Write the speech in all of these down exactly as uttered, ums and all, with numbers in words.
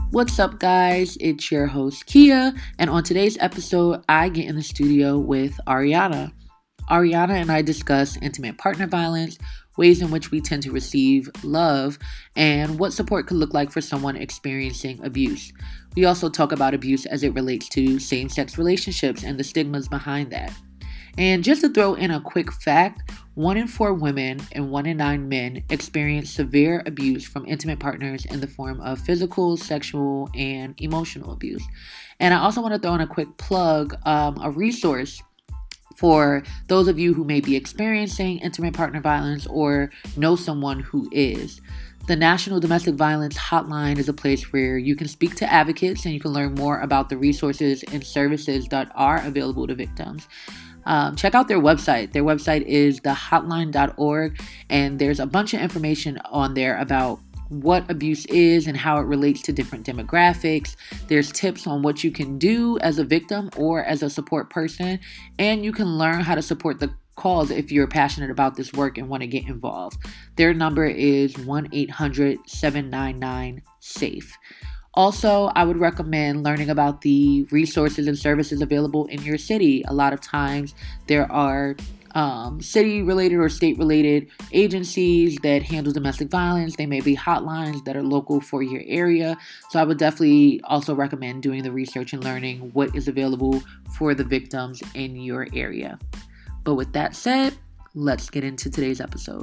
What's up, guys? It's your host, Kia, and on today's episode, I get in the studio with Ariana. Ariana and I discuss intimate partner violence, ways in which we tend to receive love, and what support could look like for someone experiencing abuse. We also talk about abuse as it relates to same-sex relationships and the stigmas behind that. And just to throw in a quick fact, one in four women and one in nine men experience severe abuse from intimate partners in the form of physical, sexual, and emotional abuse. And I also want to throw in a quick plug, um, a resource for those of you who may be experiencing intimate partner violence or know someone who is. The National Domestic Violence Hotline is a place where you can speak to advocates and you can learn more about the resources and services that are available to victims. Um, check out their website. Their website is the hotline dot org, and there's a bunch of information on there about what abuse is and how it relates to different demographics. There's tips on what you can do as a victim or as a support person, and you can learn how to support the cause if you're passionate about this work and want to get involved. Their number is one eight hundred seven nine nine SAFE. Also, I would recommend learning about the resources and services available in your city. A lot of times there are um, city-related or state-related agencies that handle domestic violence. They may be hotlines that are local for your area. So I would definitely also recommend doing the research and learning what is available for the victims in your area. But with that said, let's get into today's episode.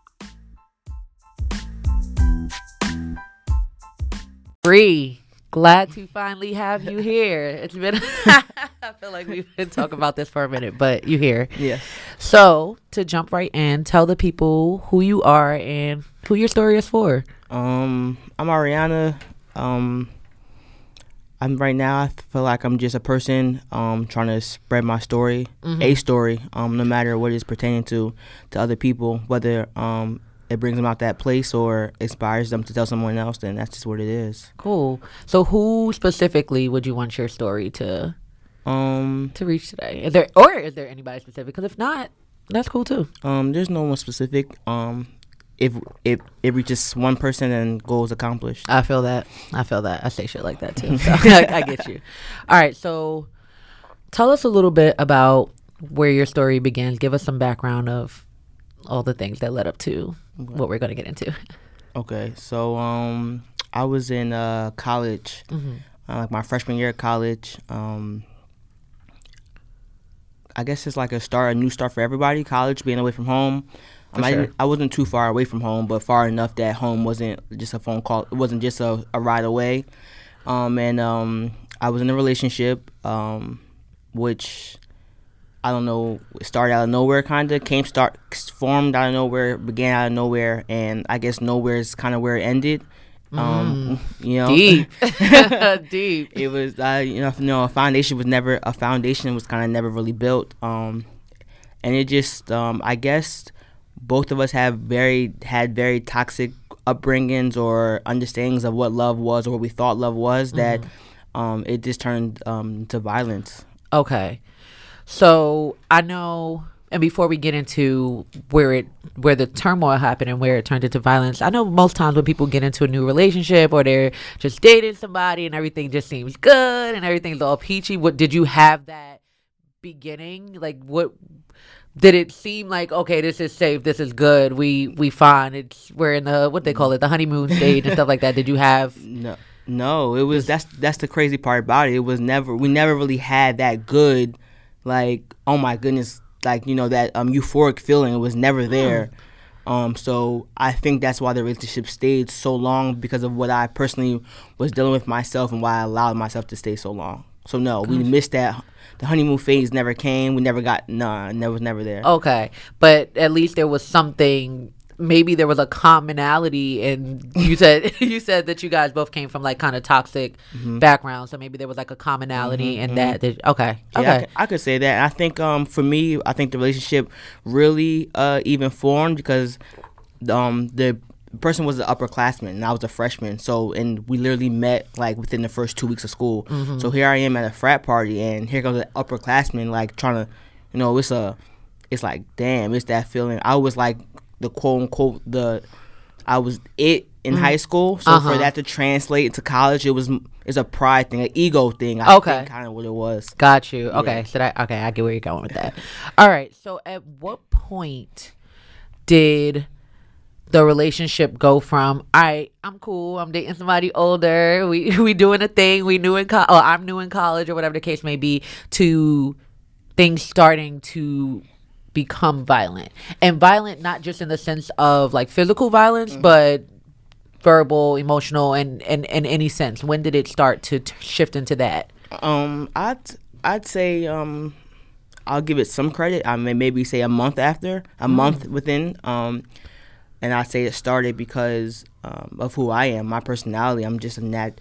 Bree, glad to finally have you here. It's been, I feel like we've been talking about this for a minute, but you here. Yeah. So to jump right in, tell the people who you are and who your story is for. Um, I'm Ariana. Um, I'm right now, I feel like I'm just a person um, trying to spread my story, mm-hmm. a story, um, no matter what it's pertaining to, to other people, whether um, it brings them out that place or inspires them to tell someone else, then that's just what it is. Cool. So who specifically would you want your story to um to reach today? Is there or is there anybody specific? Because if not, that's cool too. Um, there's no one specific. Um, if if it reaches one person, then goal is accomplished. I feel that. I feel that. I say shit like that too. So I, I get you. All right. So tell us a little bit about where your story begins. Give us some background of all the things that led up to okay. what we're going to get into. Okay, so um, I was in uh, college, mm-hmm. uh, like my freshman year of college. Um, I guess it's like a start, a new start for everybody. College, being away from home. Um, sure. I, I wasn't too far away from home, but far enough that home wasn't just a phone call. It wasn't just a, a ride away. Um, and um, I was in a relationship, um, which I don't know, started out of nowhere, kind of came start formed out of nowhere, began out of nowhere, and I guess nowhere is kind of where it ended. Um, mm. You know, deep, deep. It was, uh, you know, you know, a foundation was never a foundation was kind of never really built. Um, and it just, um, I guess, both of us have very had very toxic upbringings or understandings of what love was or what we thought love was. Mm-hmm. That, um, it just turned um to violence. Okay. So I know, and before we get into where it, where the turmoil happened and where it turned into violence, I know most times when people get into a new relationship or they're just dating somebody and everything just seems good and everything's all peachy. What did you have that beginning? Like, what did it seem like? Okay, this is safe. This is good. We we fine. It's we're in the what they call it, the honeymoon stage and stuff like that. Did you have no? No, it was that's that's the crazy part about it. It was never we never really had that good. Like, oh my goodness, like, you know, that um, euphoric feeling, it was never there. Mm. Um, so I think that's why the relationship stayed so long, because of what I personally was dealing with myself and why I allowed myself to stay so long. So no, Gosh. we missed that. The honeymoon phase never came. We never got, nah, it was never there. Okay. But at least there was something, maybe there was a commonality, and you said you said that you guys both came from like kind of toxic mm-hmm. backgrounds, so maybe there was like a commonality mm-hmm, in mm-hmm. that, that okay yeah, okay I could, I could say that. I think um for me, I think the relationship really uh even formed because um the person was an upperclassman and I was a freshman, so and we literally met like within the first two weeks of school. Mm-hmm. So here I am at a frat party, and here comes an upperclassman like trying to, you know, it's a it's like damn, it's that feeling. I was like the quote unquote the I was it in Mm. high school. So Uh-huh. for that to translate into college, it was it's a pride thing, an ego thing. I Okay. think kind of what it was. Got you. Okay. Yeah. So that okay, I get where you're going with that. All right. So at what point did the relationship go from, all right, I'm cool, I'm dating somebody older, we we doing a thing, we new in co- or I'm new in college or whatever the case may be, to things starting to become violent? And violent not just in the sense of like physical violence, Mm-hmm. but verbal, emotional, and and in any sense. When did it start to t- shift into that? Um, I'd I'd say um, I'll give it some credit. I may maybe say a month after, a month within. Um, and I say it started because um, of who I am, my personality. I'm just a nat.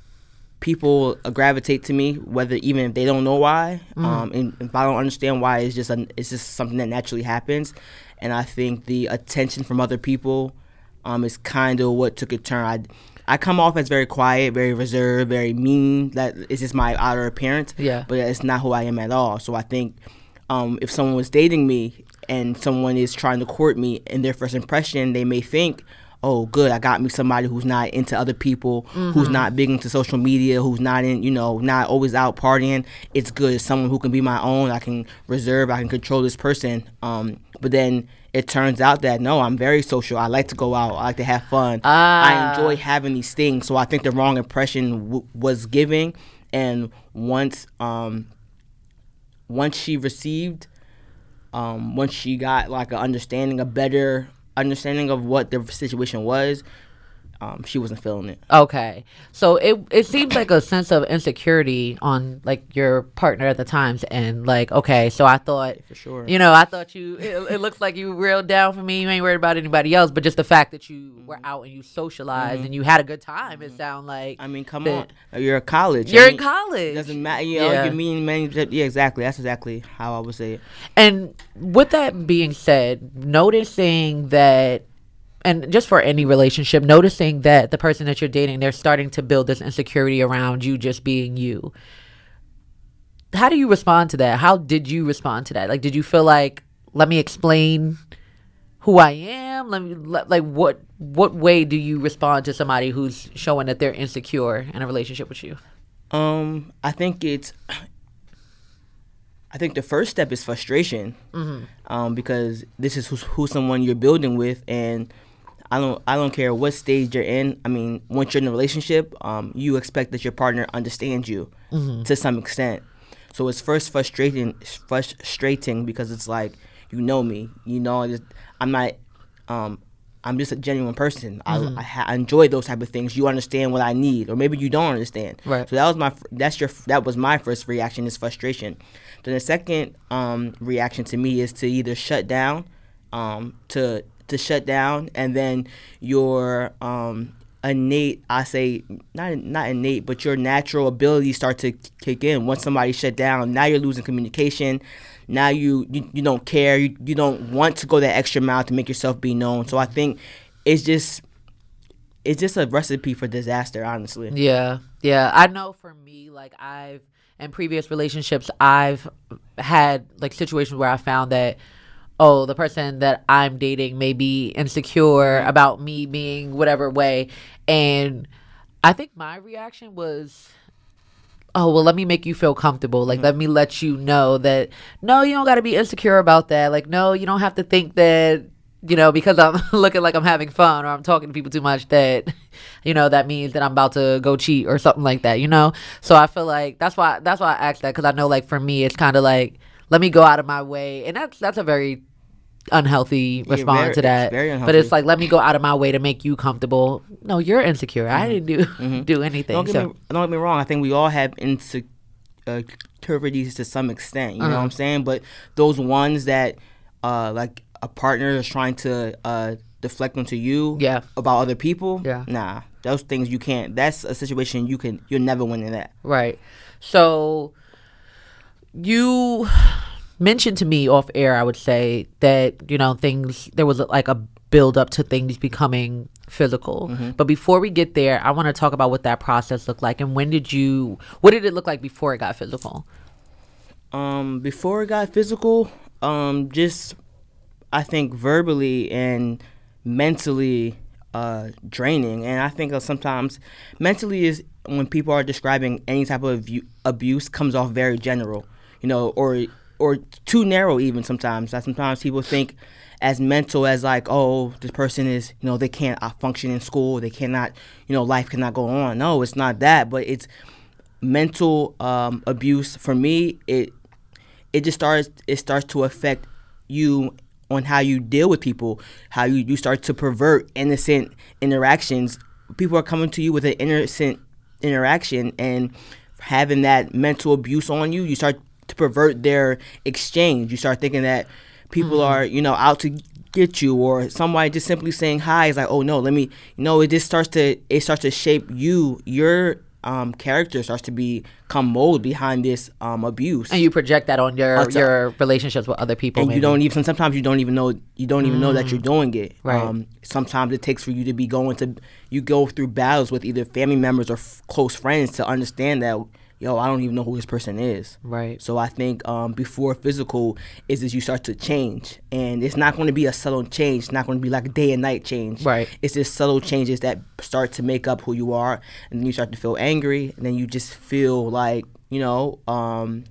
People uh, gravitate to me, whether even if they don't know why. Um, and if I don't understand why, it's just a, it's just something that naturally happens. And I think the attention from other people um, is kind of what took a turn. I I come off as very quiet, very reserved, very mean. That is just my outer appearance. Yeah. But it's not who I am at all. So I think um, if someone was dating me and someone is trying to court me, in their first impression, they may think, oh, good, I got me somebody who's not into other people, who's not big into social media, who's not in, you know, not always out partying. It's good. It's someone who can be my own. I can reserve. I can control this person. Um, but then it turns out that, no, I'm very social. I like to go out. I like to have fun. Ah. I enjoy having these things. So I think the wrong impression w- was given. And once, um, once she received, um, once she got like an understanding, a better understanding of what the situation was, um, she wasn't feeling it. Okay. So it it seems like a sense of insecurity on like your partner at the time's end. Like, okay, so I thought, For sure. you know, I thought you, it, it looks like you real down for me. You ain't worried about anybody else, but just the fact that you were out and you socialized and you had a good time, it sound like. I mean, come that- on. You're in college. You're I in mean, college. It doesn't matter. You know, Yeah. you mean many. Yeah, exactly. That's exactly how I would say it. And with that being said, noticing that, and just for any relationship, noticing that the person that you're dating, they're starting to build this insecurity around you just being you. How do you respond to that? How did you respond to that? Like, did you feel like, let me explain who I am? Let me, let, like, what what way do you respond to somebody who's showing that they're insecure in a relationship with you? Um, I think it's. I think the first step is frustration, Mm-hmm. um, because this is who, who someone you're building with, and I don't I don't care what stage you're in. I mean, once you're in a relationship, um, you expect that your partner understands you to some extent. So it's first frustrating, frustrating because it's like, you know me, you know, just, I'm not, um, I'm just a genuine person. I, I, ha- I enjoy those type of things. You understand what I need, or maybe you don't understand. Right. So that was my f- that's your f- that was my first reaction, is frustration. Then the second um, reaction to me is to either shut down, um, to to shut down, and then your um, innate, I say not not innate, but your natural abilities start to kick in. Once somebody shut down, now you're losing communication. Now you, you, you don't care. You, you don't want to go that extra mile to make yourself be known. So I think it's just it's just a recipe for disaster, honestly. Yeah, yeah. I know for me, like I've in previous relationships, I've had like situations where I found that, oh, the person that I'm dating may be insecure about me being whatever way, and I think my reaction was, oh, well, let me make you feel comfortable. Like, let me let you know that, no, you don't got to be insecure about that. Like, no, you don't have to think that, you know, because I'm looking like I'm having fun or I'm talking to people too much that, you know, that means that I'm about to go cheat or something like that, you know? So I feel like that's why, that's why I asked that. Cause I know like for me, it's kind of like, let me go out of my way. And that's, that's a very unhealthy Yeah, response very- to that. it's very But unhealthy. it's like, let me go out of my way to make you comfortable. No, you're insecure. I didn't do, do anything. Don't get, So, me, don't get me wrong. I think we all have insecurities to some extent. You know what I'm saying? But those ones that, uh, like a partner is trying to uh, deflect onto you, Yeah. about other people, Yeah. nah, those things you can't. That's a situation you can. You'll never win in that. right. So you mentioned to me off air, I would say, that, you know, things, there was like a build up to things becoming physical. But before we get there, I want to talk about what that process looked like. And when did you, what did it look like before it got physical? Um, before it got physical, um, just I think verbally and mentally, uh, draining. And I think uh, sometimes mentally is when people are describing any type of abu- abuse comes off very general, you know, or or too narrow even sometimes. That sometimes people think as mental as like, oh, this person is, you know, they can't uh, function in school, they cannot, you know, life cannot go on. No, it's not that, but it's mental um, abuse. For me, it it just starts it starts to affect you on how you deal with people, how you, you start to pervert innocent interactions. People are coming to you with an innocent interaction and having that mental abuse on you, you start to pervert their exchange. You start thinking that people mm-hmm. are, you know, out to get you, or somebody just simply saying hi is like, oh no, let me, you know, it just starts to, it starts to shape you, your um, character starts to become mold behind this um, abuse. And you project that on your, Outside. your relationships with other people. And maybe. you don't even, sometimes you don't even know, you don't even mm. know that you're doing it. Right. Um, sometimes it takes for you to be going to, you go through battles with either family members or f- close friends to understand that, yo, I don't even know who this person is. Right. So I think um, before physical is as you start to change. And it's not going to be a subtle change. It's not going to be like a day and night change. Right. It's just subtle changes that start to make up who you are. And then you start to feel angry. And then you just feel like, you know, um,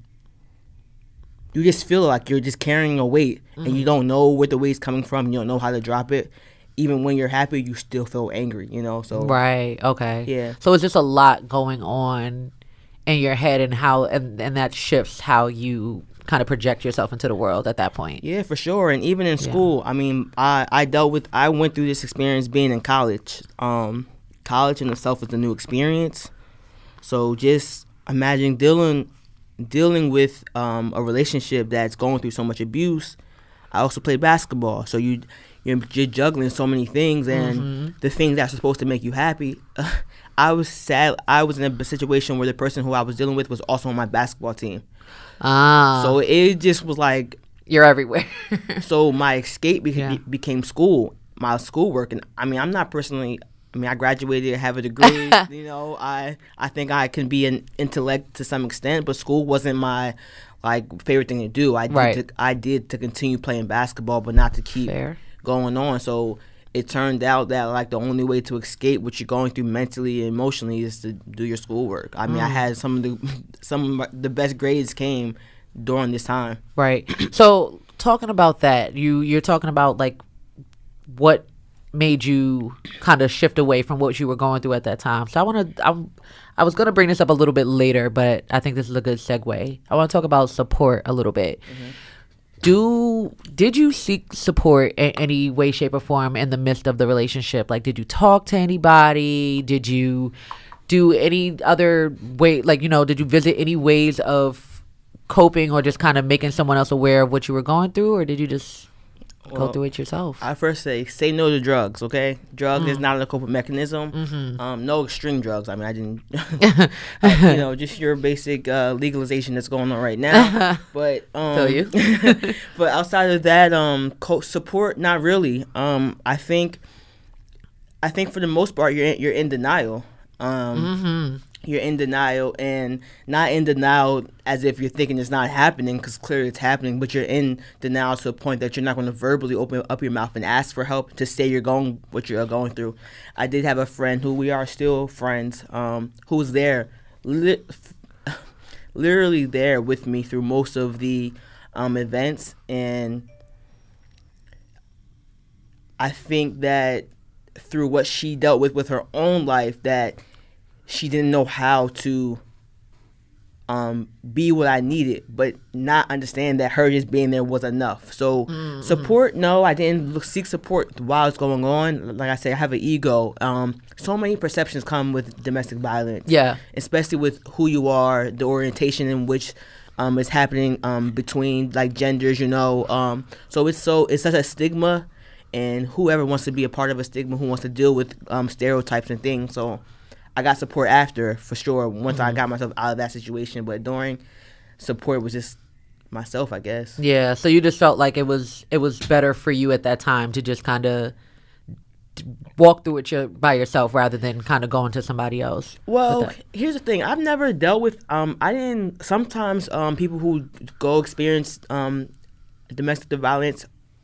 you just feel like you're just carrying a weight. Mm-hmm. And you don't know where the weight's coming from. You don't know how to drop it. Even when you're happy, you still feel angry, you know? So Right. Okay. Yeah. So it's just a lot going on in your head, and how and, and that shifts how you kind of project yourself into the world at that point. Yeah, for sure. And even in school, yeah. I mean, I, I dealt with, I went through this experience being in college. Um, college in itself is a new experience. So just imagine dealing dealing with um, a relationship that's going through so much abuse. I also played basketball, so you you're, you're juggling so many things, and mm-hmm. the things that's supposed to make you happy. Uh, I was sad. I was in a situation where the person who I was dealing with was also on my basketball team. Ah. So it just was like, you're everywhere. So my escape beca- yeah. became school, my schoolwork. And I mean, I'm not personally, I mean, I graduated, have a degree. you know, I, I think I can be an intellect to some extent, but school wasn't my like favorite thing to do. I did, right. to, I did to continue playing basketball, but not to keep Fair. going on. So it turned out that like the only way to escape what you're going through mentally and emotionally is to do your schoolwork. I mean, mm. I had some of the some of the best grades came during this time. Right. So talking about that, you you're talking about like what made you kind of shift away from what you were going through at that time. So I want to I'm I was going to bring this up a little bit later, but I think this is a good segue. I want to talk about support a little bit. Mm-hmm. Do did you seek support in any way, shape, or form in the midst of the relationship? Like, did you talk to anybody? Did you do any other way? Like, you know, did you visit any ways of coping or just kind of making someone else aware of what you were going through, or did you just well, go through it yourself? I first say say no to drugs. Okay, drugs mm. is not a coping mechanism. Mm-hmm. Um, no extreme drugs. I mean, I didn't. I, you know, just your basic uh, legalization that's going on right now. But um, Feel you. but outside of that, um, co- support, not really. Um, I think, I think for the most part, you're in, you're in denial. Um, mm-hmm. You're in denial, and not in denial as if you're thinking it's not happening, because clearly it's happening, but you're in denial to a point that you're not going to verbally open up your mouth and ask for help to say you're going what you're going through. I did have a friend who we are still friends, um, who was there, li- literally there with me through most of the um, events, and I think that through what she dealt with with her own life, that she didn't know how to um, be what I needed, but not understand that her just being there was enough. So mm-hmm. support, no, I didn't look, seek support while it's going on. Like I said, I have an ego. Um, so many perceptions come with domestic violence. Yeah. Especially with who you are, the orientation in which um, is happening um, between like genders, you know. Um, so it's so it's such a stigma, and whoever wants to be a part of a stigma, who wants to deal with um, stereotypes and things. So I got support after, for sure, once mm-hmm. I got myself out of that situation. But during, support was just myself, I guess. Yeah, so you just felt like it was it was better for you at that time to just kind of walk through it your, by yourself rather than kind of going to somebody else. Well, here's the thing. I've never dealt with, um, I didn't, sometimes um, people who go experience um, domestic violence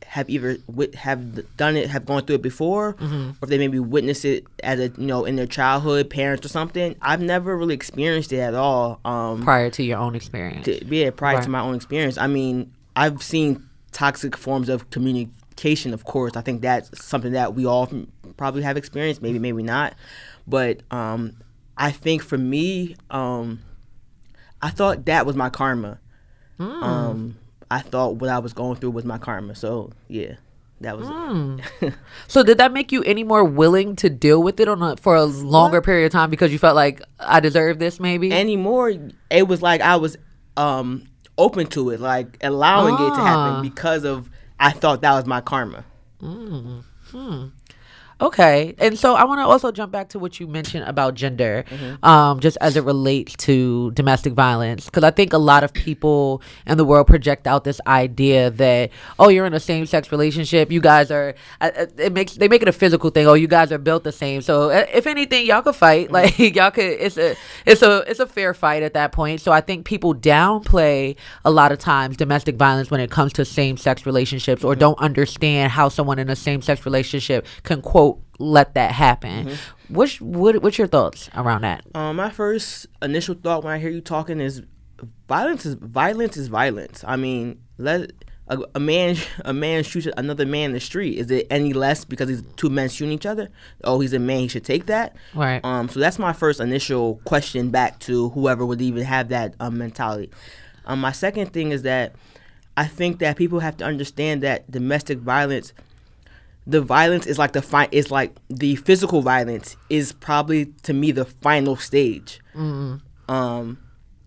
have either wit- have done it, have gone through it before, Mm-hmm. or if they maybe witnessed it as a you know in their childhood, parents or something. I've never really experienced it at all. Um, Prior to your own experience. to, yeah, prior Right. to my own experience. I mean, I've seen toxic forms of communication. Of course, I think that's something that we all probably have experienced. Maybe, maybe not. But um, I think for me, um, I thought that was my karma. Mm. Um, I thought what I was going through was my karma. So yeah, that was Mm. it. So did that make you any more willing to deal with it on a, for a longer period of time because you felt like I deserve this maybe? Anymore, it was like I was um, open to it, like allowing it to Ah. happen because of I thought that was my karma. Mm. Hmm. Okay. And so I want to also jump back to what you mentioned about gender, Mm-hmm. um, just as it relates to domestic violence. Because I think a lot of people in the world project out this idea that, oh, you're in a same sex relationship. You guys are, uh, uh, it makes, they make it a physical thing. Oh, you guys are built the same. So uh, if anything, y'all could fight. Like y'all could, it's a, it's a, it's a fair fight at that point. So I think people downplay a lot of times domestic violence when it comes to same sex relationships or don't understand how someone in a same sex relationship can, quote, let that happen. Mm-hmm. What's what, what's your thoughts around that? Um, my first initial thought when I hear you talking is violence is violence is violence. I mean, let a, a man a man shoots another man in the street. Is it any less because he's two men shooting each other? Oh, he's a man. He should take that. Right. Um. So that's my first initial question back to whoever would even have that um, mentality. Um. My second thing is that I think that people have to understand that domestic violence. The violence is like the fi- is like the physical violence is probably to me the final stage. Mm. Um,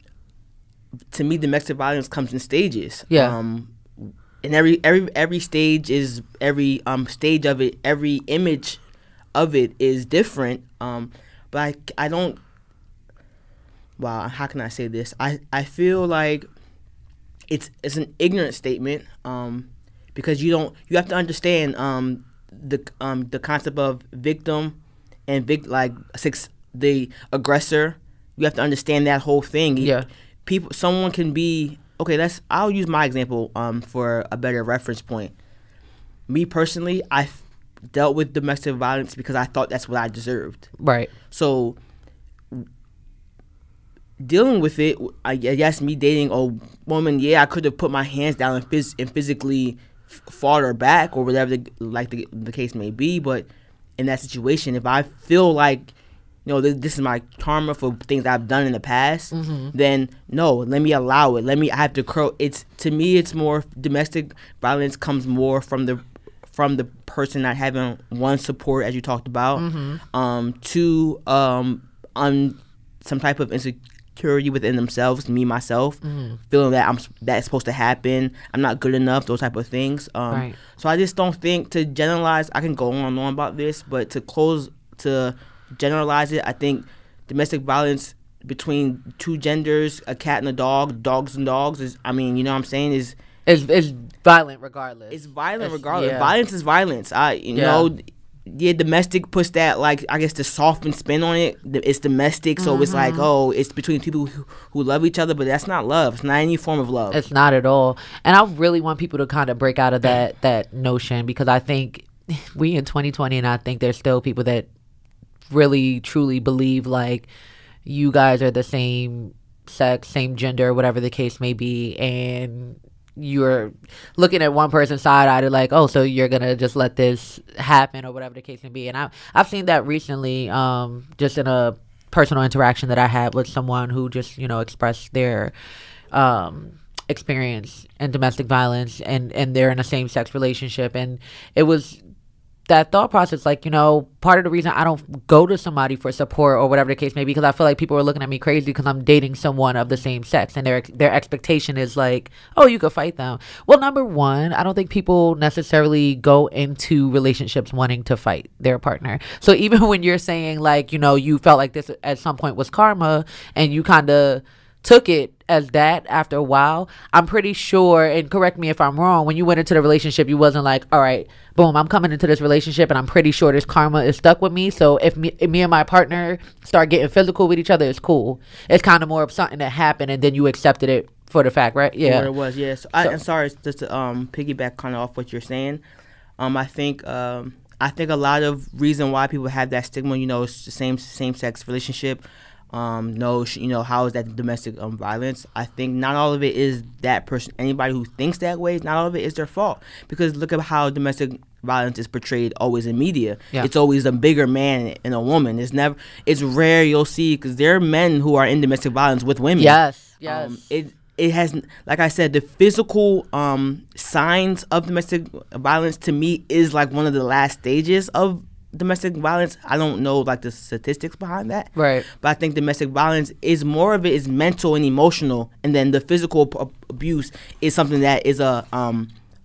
to me, domestic violence comes in stages. Yeah. Um, and every every every stage is every um stage of it. Every image of it is different. Um, but I I don't. Wow, how can I say this? I I feel like it's it's an ignorant statement. Um, because you don't you have to understand um. the um the concept of victim and vic like six the aggressor. You have to understand that whole thing. Yeah. People someone can be okay, let's I'll use my example um for a better reference point. Me personally, I dealt with domestic violence because I thought that's what I deserved. Right. So dealing with it, I guess me dating a woman, yeah, I could have put my hands down and, phys- and physically fought her back or whatever the, like the, the case may be, but in that situation, if I feel like you know this, this is my karma for things I've done in the past, Mm-hmm. then no, let me allow it. Let me I have to curl. It's to me, it's more domestic violence comes more from the from the person not having one support as you talked about, Mm-hmm. um, two um, on some type of insecurity within themselves, me myself, Mm-hmm. feeling that I'm that's supposed to happen, I'm not good enough, those type of things. Um, Right. So I just don't think to generalize. I can go on and on about this, but to close to generalize it, I think domestic violence between two genders, a cat and a dog, dogs and dogs is. I mean, you know what I'm saying is. It's it's violent regardless. It's violent It's- regardless. yeah. Violence is violence. I you Yeah. know. Yeah, domestic puts that like I guess the softened spin on it. It's domestic, so Mm-hmm. it's like oh, it's between people who, who love each other, but that's not love. It's not any form of love. It's not at all. And I really want people to kind of break out of that that notion because I think we in twenty twenty and I think there's still people that really truly believe like you guys are the same sex, same gender, whatever the case may be, and you're looking at one person's side-eyed like, oh, so you're gonna just let this happen or whatever the case may be. And I, I've seen that recently, um, just in a personal interaction that I had with someone who just, you know, expressed their um, experience in domestic violence and, and they're in a same-sex relationship. And it was that thought process, like, you know, part of the reason I don't go to somebody for support or whatever the case may be, because I feel like people are looking at me crazy because I'm dating someone of the same sex and their their expectation is like, oh, you could fight them. Well, number one, I don't think people necessarily go into relationships wanting to fight their partner. So even when you're saying like, you know, you felt like this at some point was karma and you kind of took it as that after a while, I'm pretty sure, and correct me if I'm wrong, when you went into the relationship, you wasn't like, all right, boom, I'm coming into this relationship and I'm pretty sure this karma is stuck with me. So if me, if me and my partner start getting physical with each other, it's cool. It's kind of more of something that happened and then you accepted it for the fact, right? Yeah. What it was, yes. Yeah. So so, I'm sorry, just to um, piggyback kind of off what you're saying. Um, I think um, I think a lot of reason why people have that stigma, you know, it's the same same sex relationship. Um, no, you know, how is that domestic um, violence? I think not all of it is that person. Anybody who thinks that way, not all of it is their fault. Because look at how domestic violence is portrayed always in media. Yeah. It's always a bigger man and a woman. It's never. It's rare you'll see, because there are men who are in domestic violence with women. Yes, yes. Um, it it has, like I said, the physical um, signs of domestic violence to me is like one of the last stages of domestic violence. I don't know like the statistics behind that, right? But I think domestic violence is more of it is mental and emotional, and then the physical p- abuse is something that is a um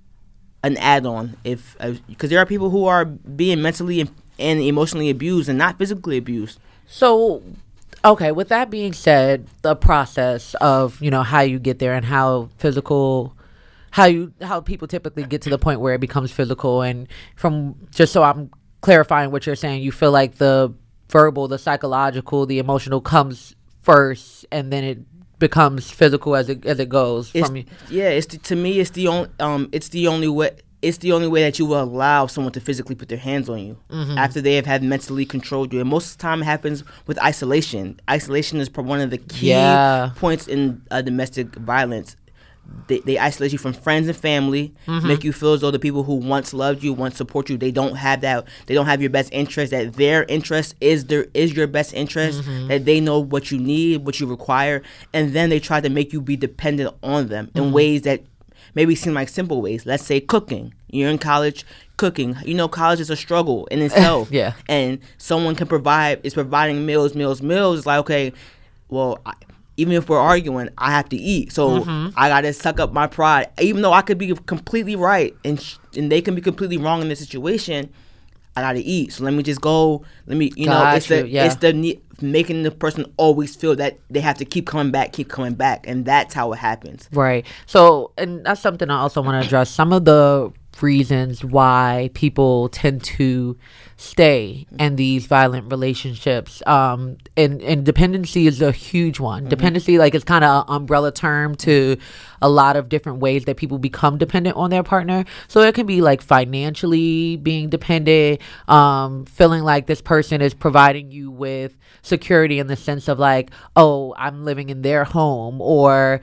an add-on. If because uh, there are people who are being mentally and, and emotionally abused and not physically abused. So, okay, with that being said, the process of, you know, how you get there and how physical. How you how people typically get to the point where it becomes physical, and from just so I'm clarifying what you're saying, you feel like the verbal, the psychological, the emotional comes first, and then it becomes physical as it as it goes. It's, from you. Yeah, it's the, to me, it's the only um, it's the only way. It's the only way that you will allow someone to physically put their hands on you mm-hmm. after they have had mentally controlled you. And most of the time, it happens with isolation. Isolation is one of the key yeah. points in uh, domestic violence. They, they isolate you from friends and family, mm-hmm. make you feel as though the people who once loved you, once support you, they don't have that. They don't have your best interest. That their interest is their is your best interest. Mm-hmm. That they know what you need, what you require, and then they try to make you be dependent on them mm-hmm. in ways that maybe seem like simple ways. Let's say cooking. You're in college, cooking. You know, college is a struggle in itself. Yeah. And someone can provide is providing meals, meals, meals. It's like, okay, well. I, Even if we're arguing, I have to eat. So mm-hmm. I got to suck up my pride. Even though I could be completely right and sh- and they can be completely wrong in this situation, I got to eat. So let me just go. Let me, you got know, it's you, the, yeah. it's the ne- making the person always feel that they have to keep coming back, keep coming back. And that's how it happens. Right. So, and that's something I also want to address. Some of the reasons why people tend to stay in these violent relationships, um and, and dependency is a huge one. Mm-hmm. Dependency, like, it's kind of an umbrella term to a lot of different ways that people become dependent on their partner. So it can be like financially being dependent, um feeling like this person is providing you with security in the sense of like, oh, I'm living in their home, or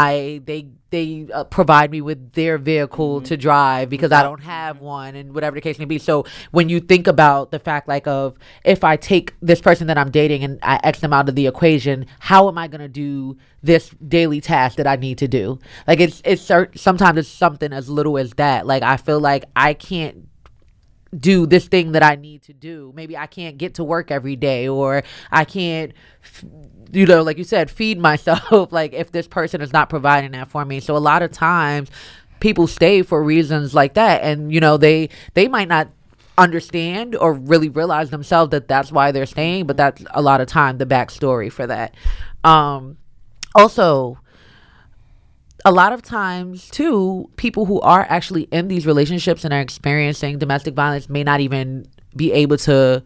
I they they uh, provide me with their vehicle mm-hmm. to drive because I don't have one, and whatever the case may be. So when you think about the fact, like, of if I take this person that I'm dating and I X them out of the equation, how am I going to do this daily task that I need to do? Like, it's, it's sometimes it's something as little as that. Like, I feel like I can't do this thing that I need to do. Maybe I can't get to work every day, or I can't, you know, like you said, feed myself, like, if this person is not providing that for me. So a lot of times people stay for reasons like that, and, you know, they they might not understand or really realize themselves that that's why they're staying, but that's a lot of time the backstory for that. Um also, a lot of times too, people who are actually in these relationships and are experiencing domestic violence may not even be able to,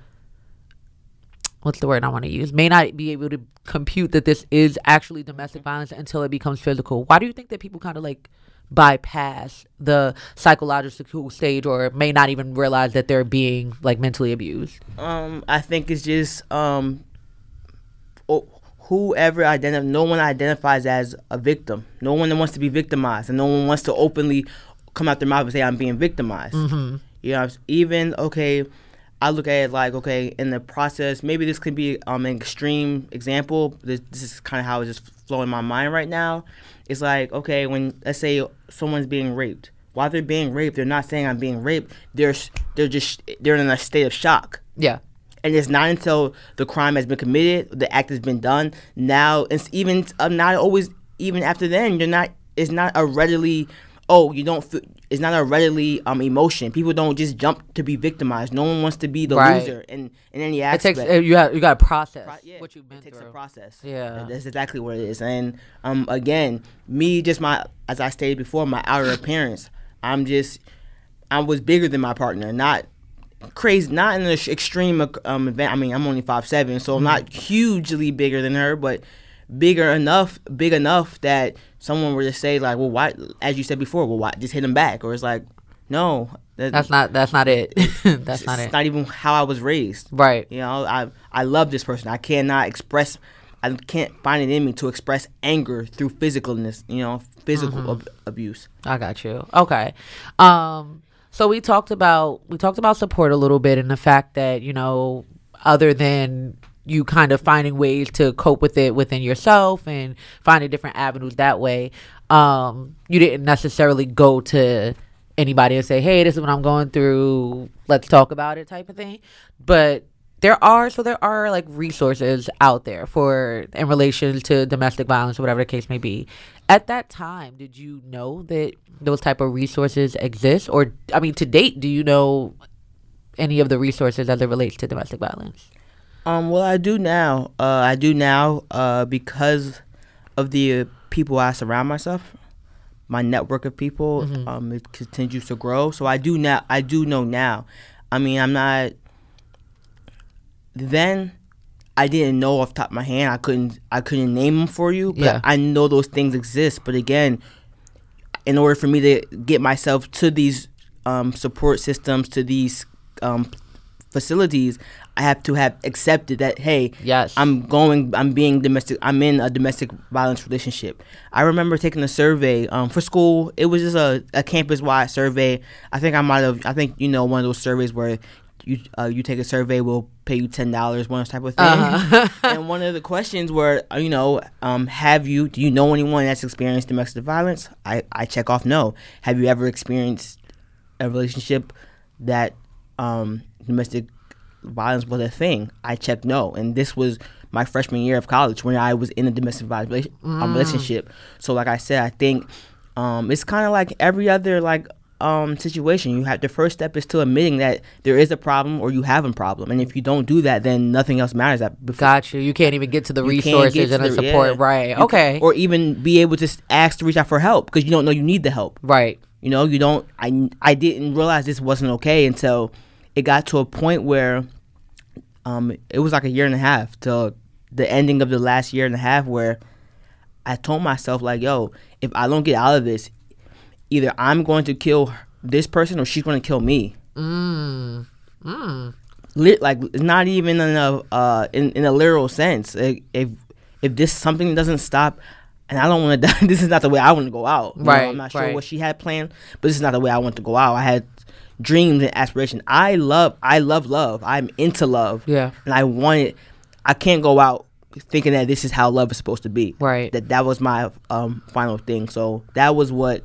what's the word I want to use, may not be able to compute that this is actually domestic violence until it becomes physical. Why do you think that people kind of like bypass the psychological stage, or may not even realize that they're being like mentally abused? Um, I think it's just um, oh, whoever identifies, no one identifies as a victim. No one wants to be victimized, and no one wants to openly come out their mouth and say, I'm being victimized. Mm-hmm. You know, even, okay, I look at it like, okay, in the process, maybe this could be um, an extreme example. This, this is kind of how it's just flowing in my mind right now. It's like, okay, when, let's say someone's being raped. While they're being raped, they're not saying I'm being raped. They're, they're just, they're in a state of shock. Yeah. And it's not until the crime has been committed, the act has been done. Now, it's even uh, not always, even after then, you're not, it's not a readily, oh, you don't feel, it's not a readily um emotion. People don't just jump to be victimized. No one wants to be the right. loser in, in any aspect. It takes, you have, you got to process Pro- yeah, what you've been through. It takes through. a process. Yeah. That's exactly what it is. And um again, me, just my, as I stated before, my outer appearance, I'm just, I was bigger than my partner, not crazy, not in an extreme um event. I mean, I'm only five seven, so I'm not hugely bigger than her, but bigger enough, big enough that someone were to say like, well, why, as you said before, well, why just hit him back? Or it's like, no, that, that's not that's not it. That's it's, not it's it. not even how I was raised. Right. You know, I I love this person. I cannot express. I can't find it in me to express anger through physicalness. You know, physical mm-hmm. ab- abuse. I got you. Okay. Um. So we talked about we talked about support a little bit, and the fact that, you know, other than you kind of finding ways to cope with it within yourself and finding different avenues that way, um, you didn't necessarily go to anybody and say, hey, this is what I'm going through, let's talk about it, type of thing. But there are, so there are like resources out there for, in relation to domestic violence or whatever the case may be. At that time, did you know that those type of resources exist? Or, I mean, to date, do you know any of the resources as it relates to domestic violence? Um, well, I do now. Uh, I do now uh, because of the uh, people I surround myself. My network of people, mm-hmm. um, it continues to grow. So I do now. I do know now. I mean, I'm not. Then, I didn't know off the top of my hand. I couldn't. I couldn't name them for you. But yeah. I know those things exist. But again, in order for me to get myself to these um, support systems, to these um, facilities, I have to have accepted that, hey, yes, I'm going, I'm being domestic, I'm in a domestic violence relationship. I remember taking a survey um, for school. It was just a, a campus-wide survey. I think I might have, I think, you know, one of those surveys where you uh, you take a survey, we'll pay you ten dollars, one type of thing. Uh-huh. And one of the questions were, you know, um, have you, do you know anyone that's experienced domestic violence? I, I check off no. Have you ever experienced a relationship that um, domestic violence was a thing? I checked no. And this was my freshman year of college when I was in a domestic violence mm. um, relationship. So like I said, I think um, it's kind of like every other like um, situation. You have, the first step is to admitting that there is a problem or you have a problem. And if you don't do that, then nothing else matters. That before, Got you. You can't even get to the resources and the, the support. Yeah. Right. You okay. Can, or even be able to ask to reach out for help because you don't know you need the help. Right. You know, you don't, I, I didn't realize this wasn't okay until it got to a point where um, it was like a year and a half till the ending of the last year and a half where I told myself, like, yo, if I don't get out of this, either I'm going to kill this person or she's going to kill me. Mm. Mm. Lit, like, not even in a, uh, in, in a literal sense. Like, if if this something doesn't stop, and I don't want to die, this is not the way I want to go out. You right. know, I'm not sure right. what she had planned, but this is not the way I want to go out. I had dreams and aspirations. I love, I love love. I'm into love. Yeah. And I wanted, I can't go out thinking that this is how love is supposed to be. Right. That that was my um, final thing. So that was what,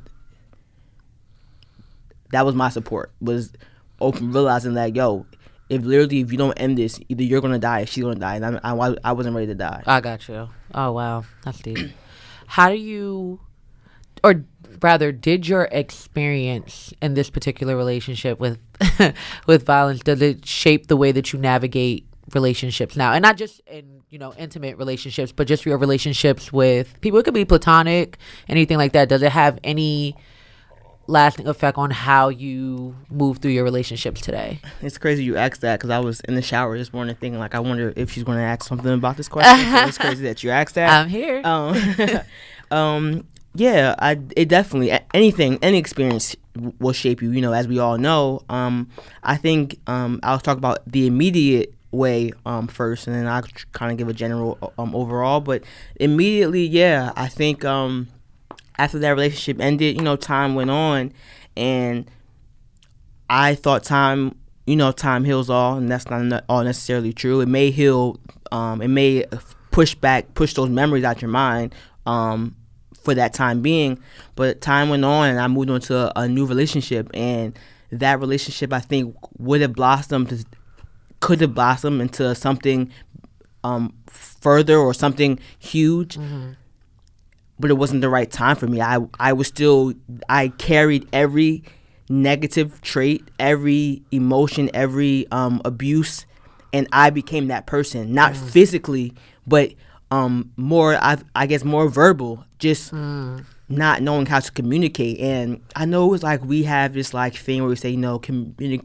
that was my support, was open, realizing that, yo, if literally, if you don't end this, either you're going to die or she's going to die. And I, I, I wasn't ready to die. I got you. Oh, wow. That's deep. How do you, or rather, did your experience in this particular relationship with with violence, does it shape the way that you navigate relationships now? And not just in, you know, intimate relationships, but just your relationships with people. It could be platonic, anything like that. Does it have any lasting effect on how you move through your relationships today? It's crazy you asked that because I was in the shower this morning thinking, like, I wonder if she's going to ask something about this question. So it's crazy that you asked that. I'm here. Um, um, yeah, I it definitely, anything, any experience will shape you, you know, as we all know. Um, I think um, I'll talk about the immediate way um, first, and then I'll kind of give a general um, overall. But immediately, yeah, I think um, after that relationship ended, you know, time went on, and I thought time, you know, time heals all, and that's not all necessarily true. It may heal, um, it may push back, push those memories out your mind um, for that time being, but time went on, and I moved on to a, a new relationship, and that relationship, I think, would have blossomed, could have blossomed into something um, further or something huge. Mm-hmm. But it wasn't the right time for me. I I was still, I carried every negative trait, every emotion, every um, abuse, and I became that person. Not mm. physically, but um, more, I I guess, more verbal, just mm. not knowing how to communicate. And I know it was like we have this like thing where we say, you know, communi-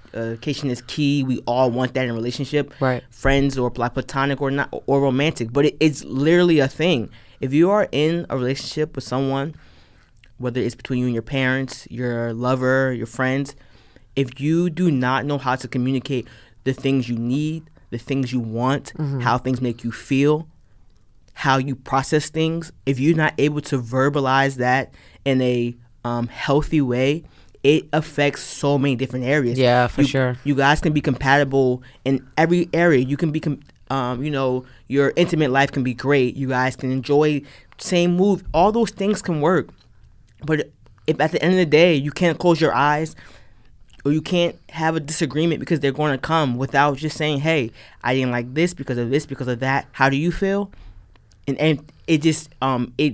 communication is key. We all want that in a relationship, right? Friends or like platonic or not or romantic, but it, it's literally a thing. If you are in a relationship with someone, whether it's between you and your parents, your lover, your friends, if you do not know how to communicate the things you need, the things you want, mm-hmm. how things make you feel, how you process things, if you're not able to verbalize that in a um, healthy way, it affects so many different areas. Yeah, for you, sure. You guys can be compatible in every area. You can be, com- um, you know, your intimate life can be great. You guys can enjoy same move. All those things can work. But if at the end of the day, you can't close your eyes or you can't have a disagreement because they're going to come without just saying, hey, I didn't like this because of this, because of that. How do you feel? And, and it just, um, it,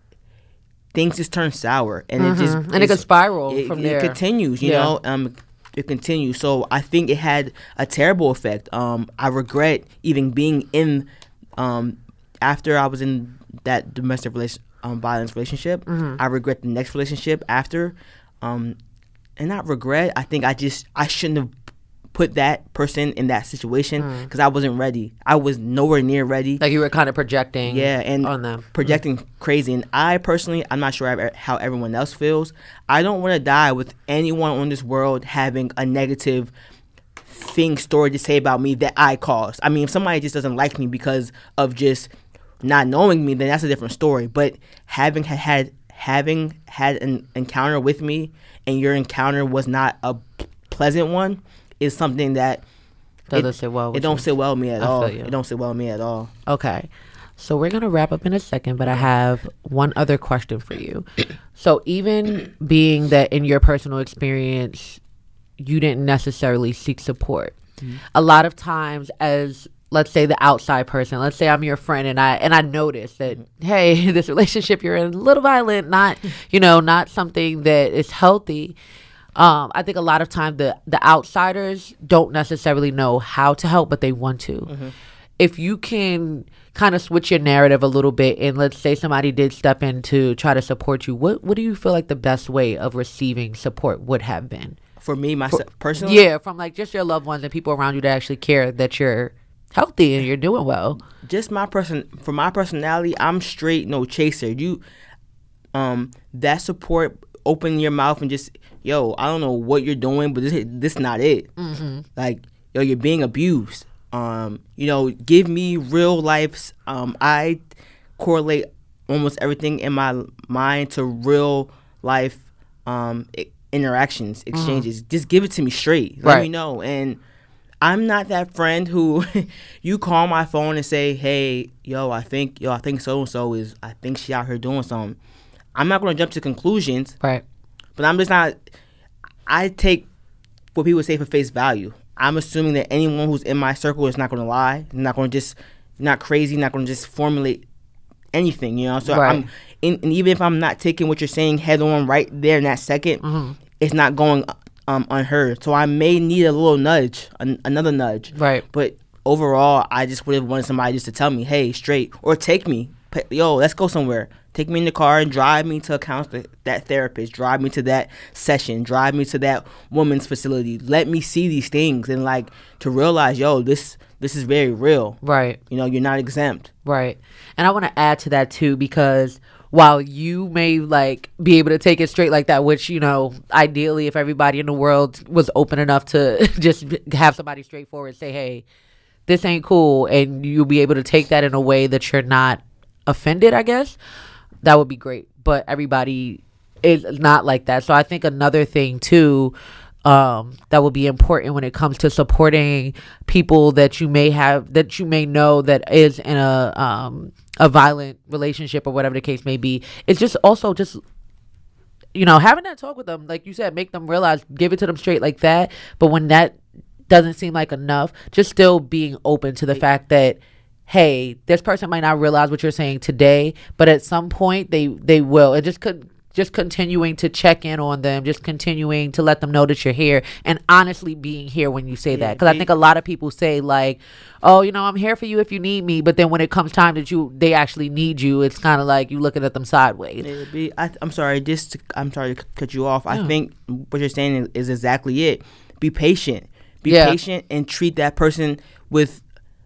things just turn sour, and mm-hmm. it just and it can spiral it, from it there. It continues, you yeah. know. Um, it continues. So I think it had a terrible effect. Um, I regret even being in, um, after I was in that domestic relation, um, violence relationship. Mm-hmm. I regret the next relationship after, um, and not regret. I think I just I shouldn't have put that person in that situation because mm. I wasn't ready. I was nowhere near ready. Like you were kind of projecting yeah, and on them. Projecting mm. crazy. And I personally, I'm not sure how everyone else feels. I don't want to die with anyone on this world having a negative thing, story to say about me that I caused. I mean, if somebody just doesn't like me because of just not knowing me, then that's a different story. But having had having had an encounter with me and your encounter was not a pleasant one, is something that doesn't it, sit well with it don't you. sit well with me at I all. feel you. It don't sit well with me at all. Okay. So we're going to wrap up in a second, but I have one other question for you. So even being that in your personal experience, you didn't necessarily seek support. Mm-hmm. A lot of times as, let's say, the outside person, let's say I'm your friend and I and I notice that, hey, this relationship you're in, a little violent, not, you know, not something that is healthy. Um, I think a lot of time the, the outsiders don't necessarily know how to help, but they want to. Mm-hmm. If you can kind of switch your narrative a little bit and let's say somebody did step in to try to support you, what, what do you feel like the best way of receiving support would have been? For me, myself, For, personally? Yeah, from like just your loved ones and people around you that actually care that you're healthy and you're doing well. Just my person, for my personality, I'm straight, no chaser. You, um, that support, open your mouth and just, yo, I don't know what you're doing, but this this not it. Mm-hmm. Like, yo, you're being abused. Um, you know, give me real life. Um, I correlate almost everything in my mind to real life um, interactions, exchanges. Mm-hmm. Just give it to me straight. Let right. me know. And I'm not that friend who you call my phone and say, hey, yo, I think, yo, I think so and so is, I think she out here doing something. I'm not going to jump to conclusions. Right. But I'm just not, I take what people say for face value. I'm assuming that anyone who's in my circle is not going to lie, not going to just, not crazy, not going to just formulate anything, you know? So right. I'm, in, and even if I'm not taking what you're saying head on right there in that second, mm-hmm. it's not going um, unheard. So I may need a little nudge, an, another nudge. Right. But overall, I just would have wanted somebody just to tell me, hey, straight, or take me, yo, let's go somewhere. Take me in the car and drive me to a counselor, that therapist, drive me to that session, drive me to that woman's facility. Let me see these things and like to realize, yo, this this is very real. Right. You know, you're not exempt. Right. And I want to add to that too, because while you may like be able to take it straight like that, which, you know, ideally if everybody in the world was open enough to just have somebody straightforward say, hey, this ain't cool, and you'll be able to take that in a way that you're not offended, I guess. That would be great, but everybody is not like that. So I think another thing too um, that would be important when it comes to supporting people that you may have, that you may know that is in a um, a violent relationship or whatever the case may be, is just also just, you know, having that talk with them, like you said, make them realize, give it to them straight like that. But when that doesn't seem like enough, just still being open to the fact that, hey, this person might not realize what you're saying today, but at some point they they will. And just could just continuing to check in on them, just continuing to let them know that you're here, and honestly being here when you say yeah, that. Because I think a lot of people say like, oh, you know, I'm here for you if you need me, but then when it comes time that you they actually need you, it's kind of like you looking at them sideways. Be, I, I'm sorry, just to, I'm sorry to cut you off. Yeah. I think what you're saying is, is exactly it. be patient. Be Yeah. patient and treat that person with.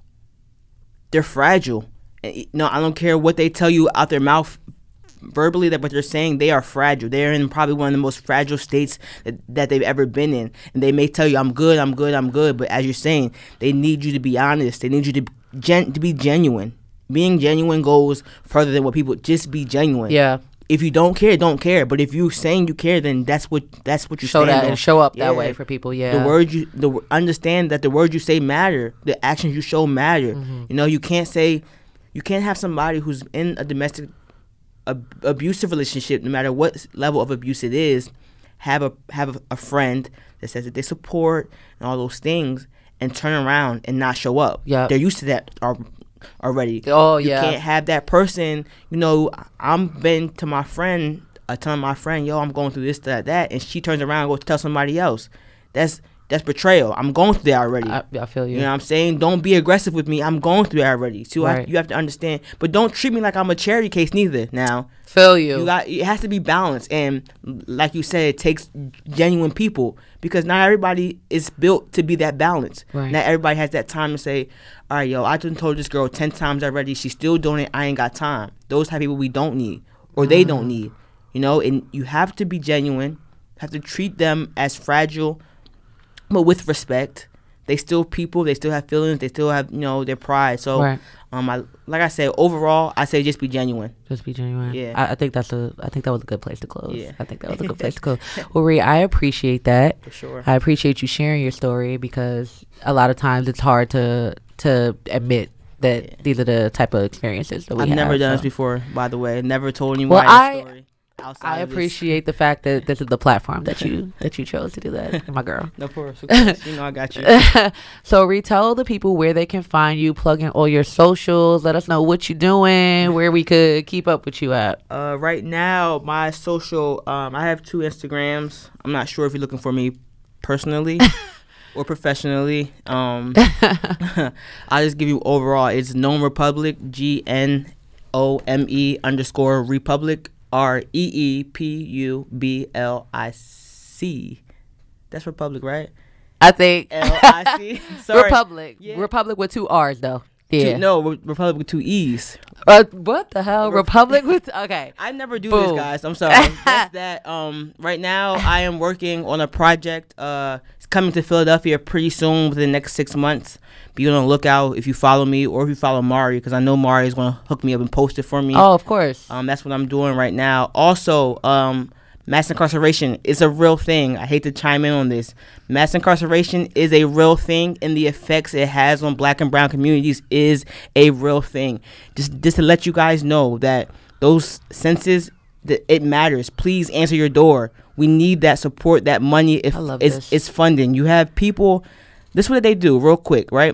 They're fragile. And, no, I don't care what they tell you out their mouth verbally, that what they're saying, they are fragile. They're in probably one of the most fragile states that, that they've ever been in. And they may tell you, I'm good, I'm good, I'm good. But as you're saying, they need you to be honest. They need you to gen- to be genuine. Being genuine goes further than what people, just be genuine. Yeah. If you don't care, don't care. But if you saying you care, then that's what that's what you Show stand that on. and show up Yeah. that way for people. Yeah. The words you the understand that the words you say matter. The actions you show matter. Mm-hmm. You know, you can't say you can't have somebody who's in a domestic ab- abusive relationship, no matter what level of abuse it is, have a have a, a friend that says that they support and all those things, and turn around and not show up. Yeah. They're used to that al- already. Oh, you yeah. can't have that person. You know, I'm been to my friend, I tell my friend, yo, I'm going through this, that, that, and she turns around and goes tell somebody else. That's that's betrayal. I'm going through that already. I, I feel you. You know what I'm saying? Don't be aggressive with me. I'm going through that already. So Right. I, you have to understand. But don't treat me like I'm a charity case neither. Now, Feel you. you got it has to be balanced, and like you said, it takes genuine people, because not everybody is built to be that balanced. Right. Not everybody has that time to say, all right, yo, I done told this girl ten times already. She's still doing it. I ain't got time. Those type of people we don't need, or they Mm. don't need. You know, and you have to be genuine. Have to treat them as fragile, but with respect. They still people. They still have feelings. They still have, you know, their pride. So, Right. um, I like I said, overall, I say just be genuine. Just be genuine. Yeah. I, I think that's a. I think that was a good place to close. Yeah. I think that was a good place to close. Well, Ree, I appreciate that. For sure. I appreciate you sharing your story, because a lot of times it's hard to to admit that Yeah. these are the type of experiences that we I've have. never done so. this before, by the way. Never told anyone Well, this I- story. Outside I of this. appreciate the fact that this is the platform that you that you chose to do that, my girl. No, of course, of course. You know, I got you. So, Ree, tell the people where they can find you. Plug in all your socials. Let us know what you're doing, where we could keep up with you at. Uh, right now, my social, um, I have two Instagrams. I'm not sure if you're looking for me personally or professionally. Um, I'll just give you overall. It's Gnome Republic, G N O M E underscore Republic, R E E P U B L I C. That's Republic, right? I think L I C. Sorry. Republic. Yeah. Republic with two R's, though. Yeah. Two, no, Re- Republic with two E's. Uh, what the hell? Republic with okay. I never do Boom. this, guys. I'm sorry. That's that. Um, right now, I am working on a project. Uh, it's coming to Philadelphia pretty soon, within the next six months. Be on the lookout if you follow me or if you follow Mari, because I know Mari is going to hook me up and post it for me. Oh, of course. Um, that's what I'm doing right now. Also, um, mass incarceration is a real thing. I hate to chime in on this. Mass incarceration is a real thing, and the effects it has on black and brown communities is a real thing. Just, just to let you guys know that those senses, that it matters. Please answer your door. We need that support, that money. If I love it's, this. it's funding. You have people. This is what they do, real quick, right?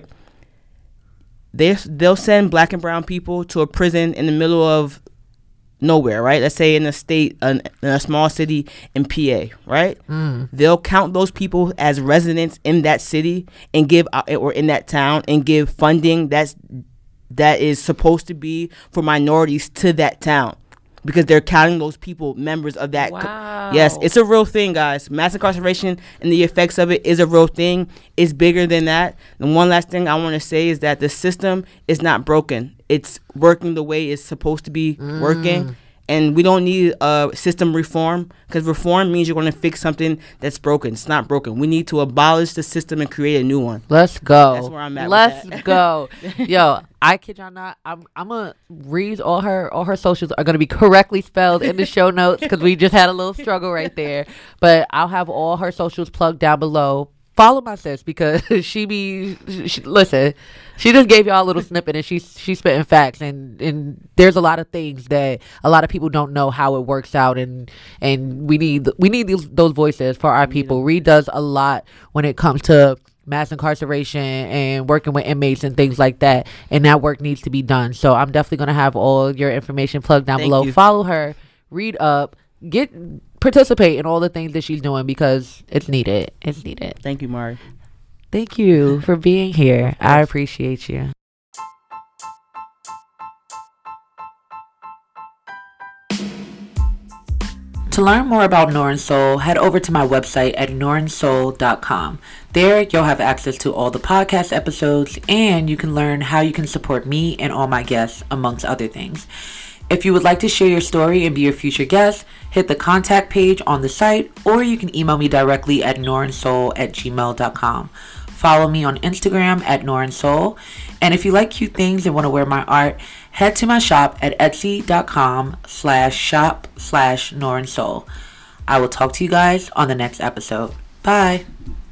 They they'll send black and brown people to a prison in the middle of nowhere, right? Let's say in a state, in a small city in P A, right? Mm. They'll count those people as residents in that city and give, or in that town, and give funding that's that is supposed to be for minorities to that town, because they're counting those people members of that. co- Wow. Yes, it's a real thing, guys. Mass incarceration and the effects of it is a real thing. It's bigger than that. And one last thing I want to say is that the system is not broken. It's working the way it's supposed to be working. And we don't need uh, system reform, because reform means you're going to fix something that's broken. It's not broken. We need to abolish the system and create a new one. Let's go. That's where I'm at with Let's that. go. Yo, I kid y'all not. I'm I'm gonna read all her all her socials are gonna be correctly spelled in the show notes, because we just had a little struggle right there. But I'll have all her socials plugged down below. Follow my sis, because she be she, listen. She just gave y'all a little snippet, and she's she's spitting facts, and and there's a lot of things that a lot of people don't know how it works out, and and we need we need these, those voices for our people. Reed does a lot when it comes to mass incarceration and working with inmates and things like that, and that work needs to be done. So I'm definitely gonna have all your information plugged down Thank below. you. Follow her, read up, get participate in all the things that she's doing, because it's needed. It's needed. Thank you, Mari. Thank you for being here. I appreciate you. To learn more about Norin Soul, head over to my website at norin soul dot com. There, you'll have access to all the podcast episodes, and you can learn how you can support me and all my guests, amongst other things. If you would like to share your story and be a future guest, hit the contact page on the site, or you can email me directly at norinsoul at gmail dot com. Follow me on Instagram at norinsoul. And if you like cute things and want to wear my art, head to my shop at etsy.com slash shop slash norinsoul. I will talk to you guys on the next episode. Bye.